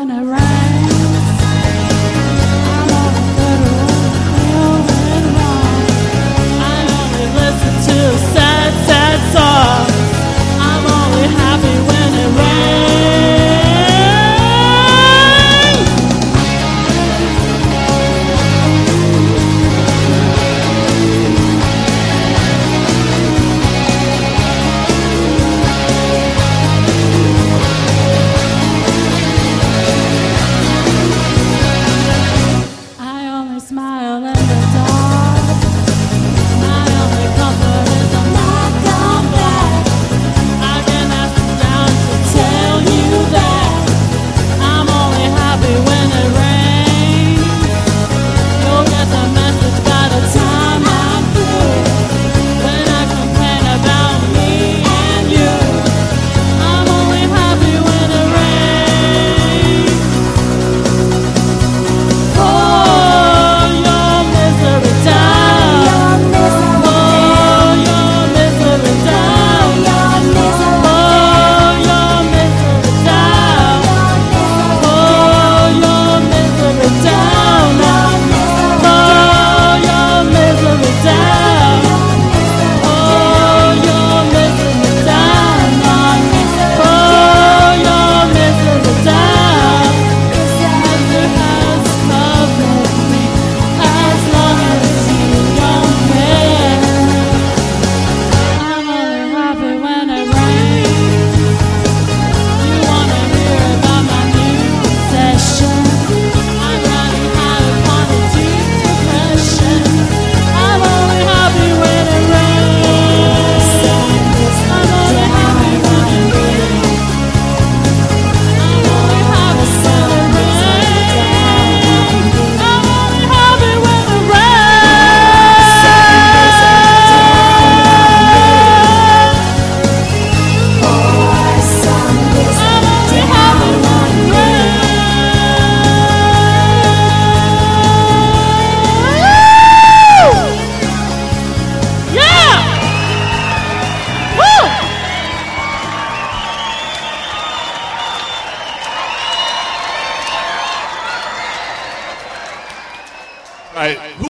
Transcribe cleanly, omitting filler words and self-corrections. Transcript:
when it rains. I'm only good when it's wrong. I only listen to sad, sad songs. I'm only happy when it rains. I only smile in the dark. My only comfort is I'm not come back. I can ask you down to tell you that I'm only happy when it rains. You'll get the message by the time I'm through. When I complain about me and you, I'm only happy when it rains. Oh, your misery down. Oh, your misery down. Oh, your misery down. Oh, your misery down. Oh, your misery down. Oh, your misery down. Oh, your misery down. Misery has covered me as long as you don't care. I'm only happy when it rains. You wanna hear about my new obsession? I'm running out of quantity depression. I'm only happy when it rains. I'm only happy when it rains. I'm only happy when it rains. I'm only happy when it rains. I'm only happy when it rains. Yeah! Woo! Right.